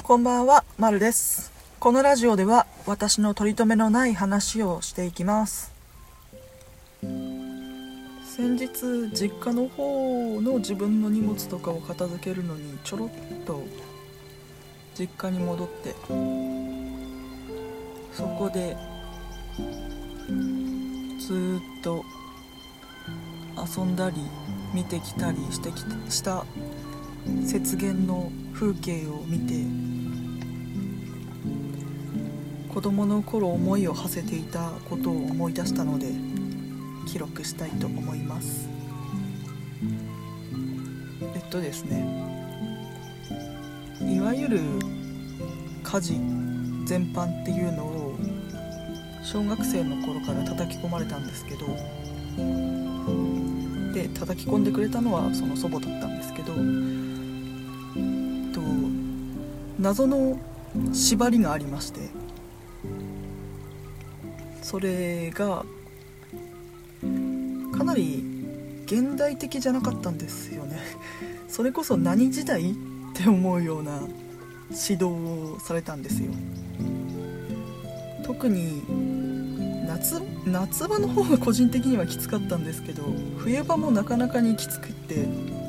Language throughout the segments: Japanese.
こんばんは、まるです。このラジオでは私の取り留めのない話をしていきます。先日実家の方の自分の荷物とかを片付けるのにちょろっと実家に戻って、そこでずっと遊んだり見てきたりした雪原の風景を見て、子供の頃思いを馳せていたことを思い出したので記録したいと思います。ですね、いわゆる家事全般っていうのを小学生の頃から叩き込まれたんですけど、で叩き込んでくれたのはその祖母だったんですけど、謎の縛りがありまして、それがかなり現代的じゃなかったんですよね。それこそ何時代って思うような指導をされたんですよ。特に夏場の方が個人的にはきつかったんですけど、冬場もなかなかにきつくって、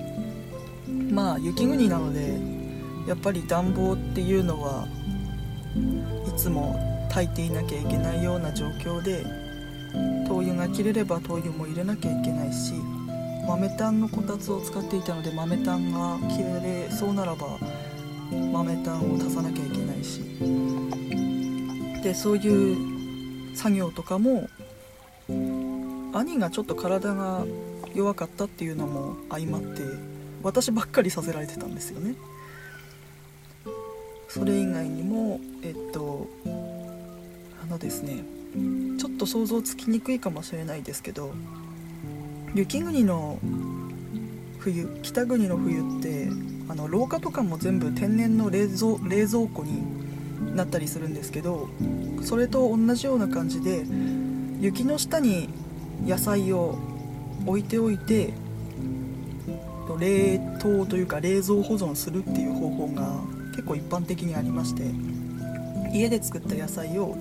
雪国なのでやっぱり暖房っていうのはいつも炊いていなきゃいけないような状況で、灯油が切れれば灯油も入れなきゃいけないし、豆炭のこたつを使っていたので豆炭が切れそうならば豆炭を足さなきゃいけないし、でそういう作業とかも兄がちょっと体が弱かったっていうのも相まって私ばっかりさせられてたんですよね。それ以外にもですね、ちょっと想像つきにくいかもしれないですけど、雪国の冬、北国の冬って廊下とかも全部天然の冷蔵庫になったりするんですけど、それと同じような感じで雪の下に野菜を置いておいて冷凍というか冷蔵保存するっていう方法が結構一般的にありまして、家で作った野菜を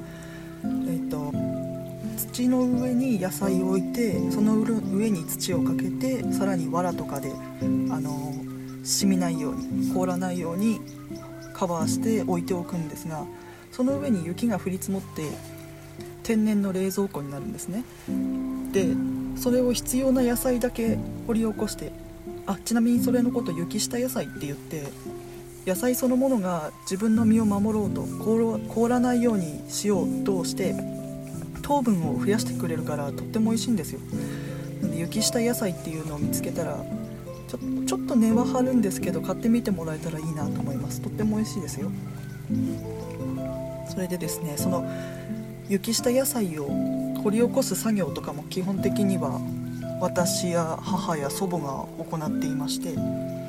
土の上に野菜を置いて、その上に土をかけて、さらに藁とかで染みないように凍らないようにカバーして置いておくんですが、その上に雪が降り積もって天然の冷蔵庫になるんですね。でそれを必要な野菜だけ掘り起こして、ちなみにそれのこと雪下野菜って言って、野菜そのものが自分の身を守ろうと凍らないようにしようとして糖分を増やしてくれるからとっても美味しいんですよ。で雪下野菜っていうのを見つけたらちょっと値は張るんですけど買ってみてもらえたらいいなと思います。とっても美味しいですよ。それでですね、その雪下野菜を掘り起こす作業とかも基本的には私や母や祖母が行っていまして、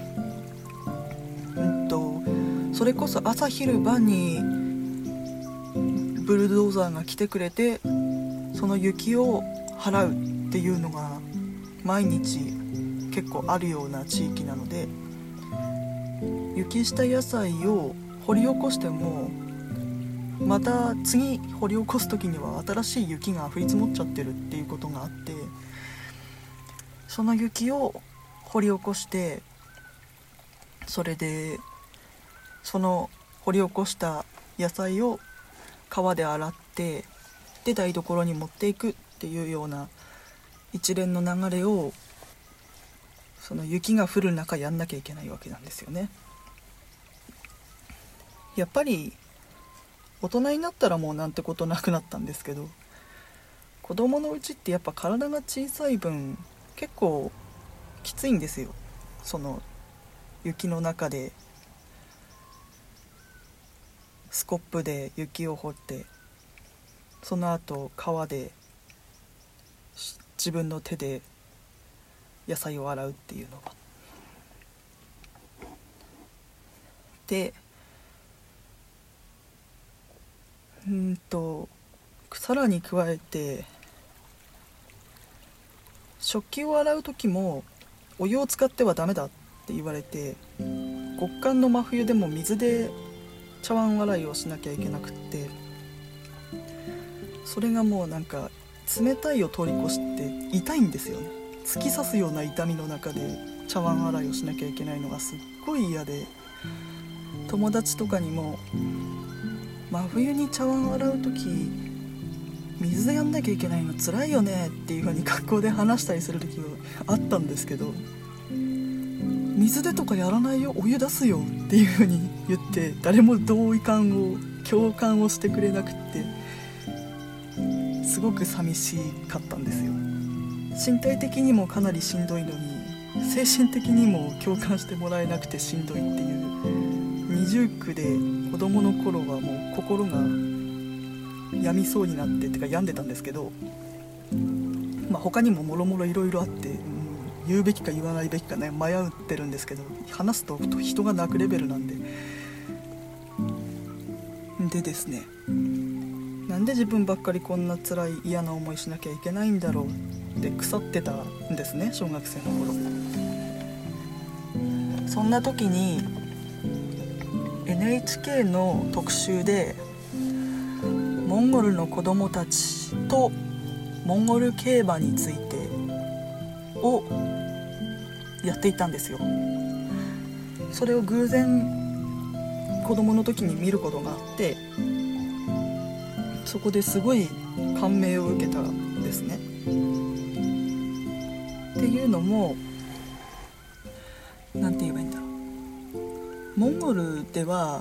それこそ朝昼晩にブルドーザーが来てくれてその雪を払うっていうのが毎日結構あるような地域なので、雪下野菜を掘り起こしてもまた次掘り起こす時には新しい雪が降り積もっちゃってるっていうことがあって、その雪を掘り起こして、それでその掘り起こした野菜を川で洗って、で台所に持っていくっていうような一連の流れをその雪が降る中やんなきゃいけないわけなんですよね。やっぱり大人になったらもうなんてことなくなったんですけど、子供のうちってやっぱ体が小さい分結構きついんですよ。その雪の中でスコップで雪を掘って、その後川で自分の手で野菜を洗うっていうのがで、さらに加えて食器を洗う時もお湯を使ってはダメだって言われて、極寒の真冬でも水で茶碗洗いをしなきゃいけなくって、それがもうなんか冷たいを通り越して痛いんですよね。突き刺すような痛みの中で茶碗洗いをしなきゃいけないのがすっごい嫌で、友達とかにも真冬に茶碗洗う時水でやんなきゃいけないの辛いよねっていう風に学校で話したりする時があったんですけど、水でとかやらないよ、お湯出すよっていう風に言って誰も共感をしてくれなくって、すごく寂しかったんですよ。身体的にもかなりしんどいのに精神的にも共感してもらえなくてしんどいっていう二重苦で、子供の頃はもう心が病みそうになって病んでたんですけど、他にももろもろいろいろあって、言うべきか言わないべきかね迷ってるんですけど、話すと人が泣くレベルなんでですね、なんで自分ばっかりこんな辛い嫌な思いしなきゃいけないんだろうって腐ってたんですね、小学生の頃。そんな時に NHK の特集でモンゴルの子どもたちとモンゴル競馬についてをやっていたんですよ。それを偶然子供の時に見ることがあって、そこですごい感銘を受けたんですね。っていうのもなんて言えばいいんだろう、モンゴルでは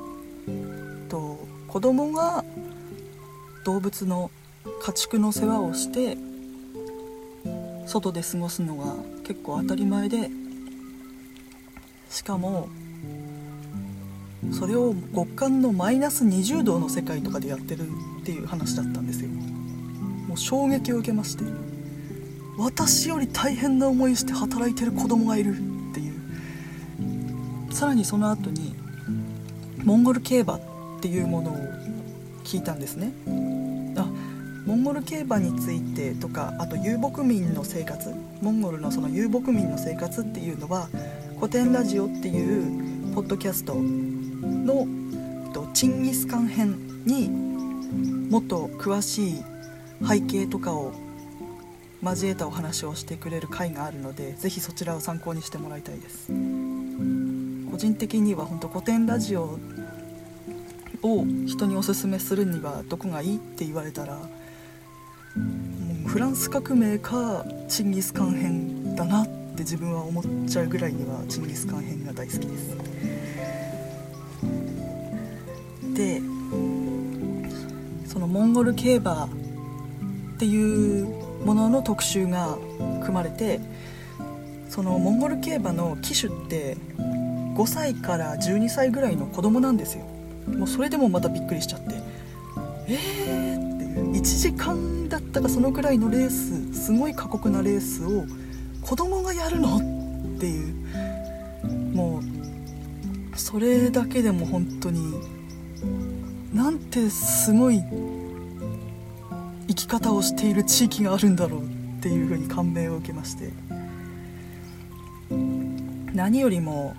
子供が動物の家畜の世話をして外で過ごすのが結構当たり前で、しかもそれを極寒のマイナス20度の世界とかでやってるっていう話だったんですよ。もう衝撃を受けまして、私より大変な思いして働いてる子供がいるっていう。さらにその後にモンゴル競馬っていうものを聞いたんですね。モンゴル競馬についてとか、あと遊牧民の生活、モンゴルのその遊牧民の生活っていうのは古典ラジオっていうポッドキャストのチンギスカン編にもっと詳しい背景とかを交えたお話をしてくれる回があるので、ぜひそちらを参考にしてもらいたいです。個人的には本当古典ラジオを人におすすめするにはどこがいいって言われたら、フランス革命かチンギスカン編だなって自分は思っちゃうぐらいにはチンギスカン編が大好きです。で、そのモンゴル競馬っていうものの特集が組まれて、そのモンゴル競馬の騎手って5歳から12歳ぐらいの子供なんですよ。もうそれでもまたびっくりしちゃって、っていう1時間だったかそのくらいのレース、すごい過酷なレースを子供がやるのっていう、もうそれだけでも本当になんてすごい生き方をしている地域があるんだろうっていう風に感銘を受けまして、何よりも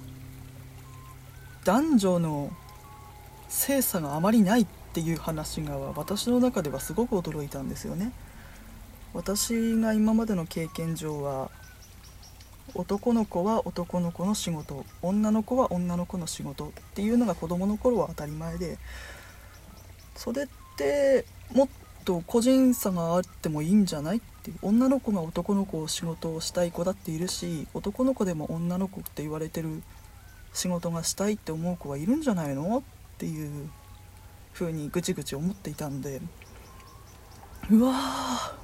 男女の性差があまりないっていう話が私の中ではすごく驚いたんですよね。私が今までの経験上は、男の子は男の子の仕事、女の子は女の子の仕事っていうのが子供の頃は当たり前で、それってもっと個人差があってもいいんじゃないっていう、女の子が男の子を仕事をしたい子だっているし、男の子でも女の子って言われてる仕事がしたいって思う子はいるんじゃないのっていう風にぐちぐち思っていたんで、うわー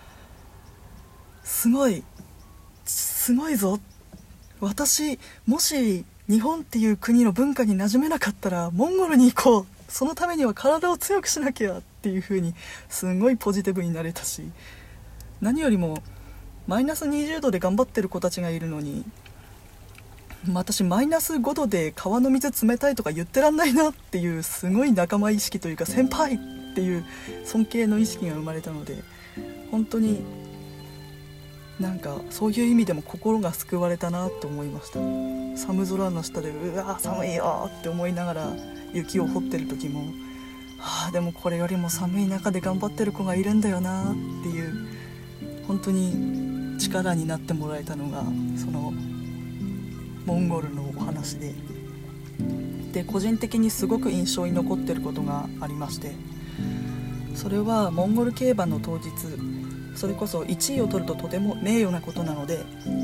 すごいぞ、私もし日本っていう国の文化に馴染めなかったらモンゴルに行こう、そのためには体を強くしなきゃっていう風にすごいポジティブになれたし、何よりもマイナス20度で頑張ってる子たちがいるのに、私マイナス5度で川の水冷たいとか言ってらんないなっていうすごい仲間意識というか、先輩っていう尊敬の意識が生まれたので、本当になんかそういう意味でも心が救われたなと思いました。寒空の下でうわ寒いよって思いながら雪を掘ってる時も、でもこれよりも寒い中で頑張ってる子がいるんだよなっていう、本当に力になってもらえたのがそのモンゴルのお話で、個人的にすごく印象に残ってることがありまして、それはモンゴル競馬の当日、それこそ1位を取るととても名誉なことなので、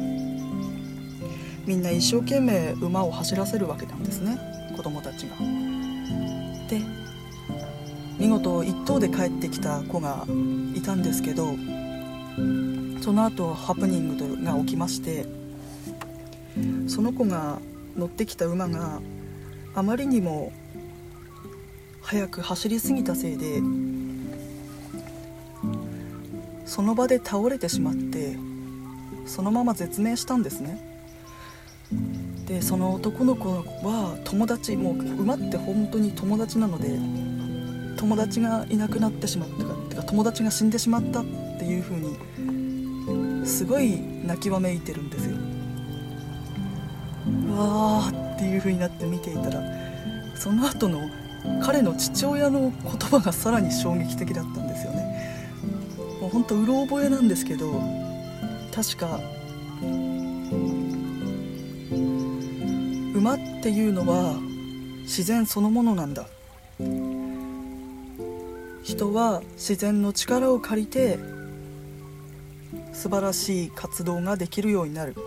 みんな一生懸命馬を走らせるわけなんですね、子供たちが。で見事1頭で帰ってきた子がいたんですけど、その後ハプニングが起きまして、その子が乗ってきた馬があまりにも速く走りすぎたせいで、その場で倒れてしまって、そのまま絶命したんですね。でその男の子は友達、もう馬って本当に友達なので、友達がいなくなってしまったか、友達が死んでしまったっていう風にすごい泣きわめいてるんですよ。うわーっていう風になって見ていたら、その後の彼の父親の言葉がさらに衝撃的だったんですよね。もうほんとうろ覚えなんですけど、確か馬っていうのは自然そのものなんだ、人は自然の力を借りて素晴らしい活動ができるようになる。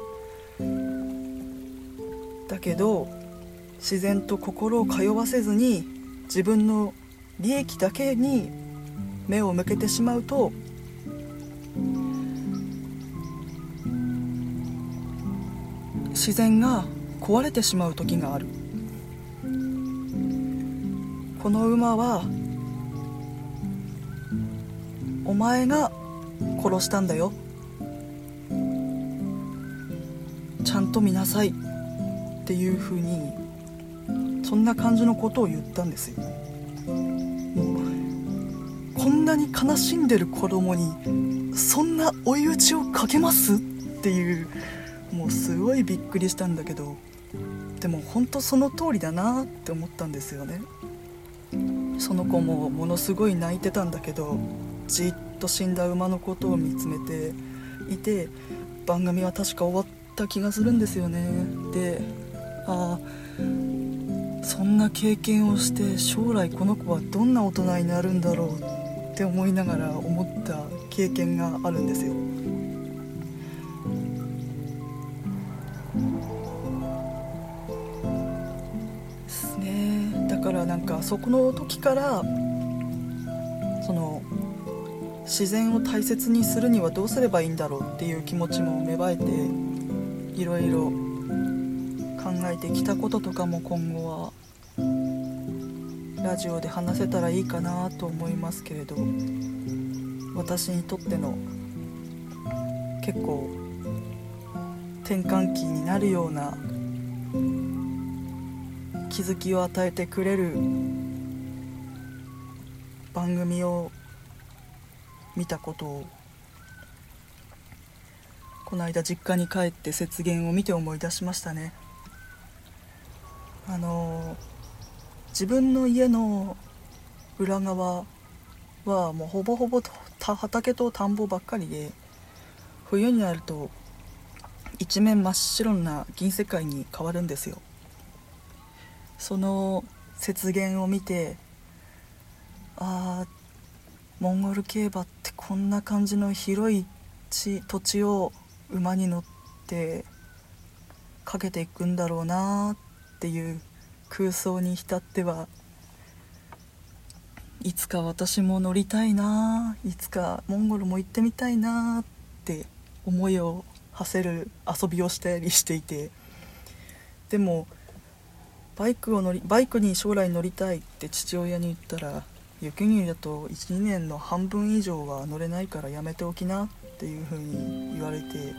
だけど自然と心を通わせずに自分の利益だけに目を向けてしまうと、自然が壊れてしまう時がある。この馬はお前が殺したんだよ、ちゃんと見なさいっていう風に、そんな感じのことを言ったんですよ。もうこんなに悲しんでる子供にそんな追い打ちをかけますっていう、もうすごいびっくりしたんだけど、でも本当その通りだなって思ったんですよね。その子もものすごい泣いてたんだけど、じっと死んだ馬のことを見つめていて、番組は確か終わった気がするんですよね。で、そんな経験をして将来この子はどんな大人になるんだろうって思いながら思った経験があるんですよ。ですね。だからなんかそこの時からその自然を大切にするにはどうすればいいんだろうっていう気持ちも芽生えて、いろいろ考えてきたこととかも今後はラジオで話せたらいいかなと思いますけれど、私にとっての結構転換期になるような気づきを与えてくれる番組を見たことを、この間実家に帰って雪原を見て思い出しましたね。自分の家の裏側はもうほぼほぼ畑と田んぼばっかりで、冬になると一面真っ白な銀世界に変わるんですよ。その雪原を見て、モンゴル競馬ってこんな感じの広い土地を馬に乗ってかけていくんだろうなっていう空想に浸っては、いつか私も乗りたいな、いつかモンゴルも行ってみたいなって思いを馳せる遊びをしたりしていて、でもバイクに将来乗りたいって父親に言ったら、雪国だと 1,2 年の半分以上は乗れないからやめておきなっていう風に言われて、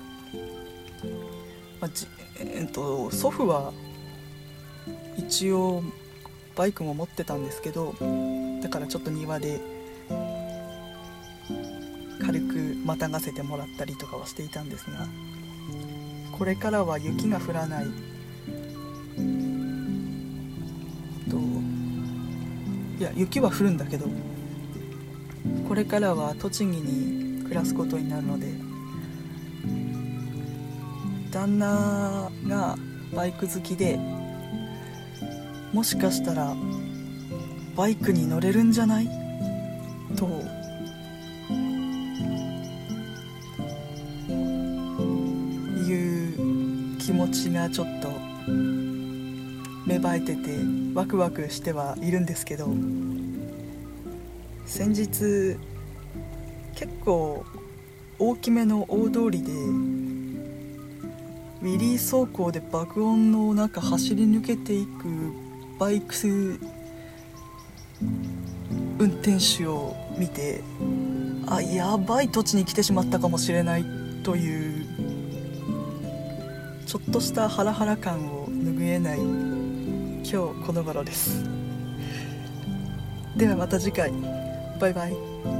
祖父は一応バイクも持ってたんですけど、だからちょっと庭で軽くまたがせてもらったりとかはしていたんですが、これからは雪が降らないいや雪は降るんだけど、これからは栃木に暮らすことになるので、旦那がバイク好きで、もしかしたらバイクに乗れるんじゃないという気持ちがちょっと芽生えててワクワクしてはいるんですけど、先日結構大きめの大通りでウィリー走行で爆音の中走り抜けていくバイク運転手を見て、やばい土地に来てしまったかもしれないというちょっとしたハラハラ感を拭えない今日この頃です。ではまた次回、バイバイ。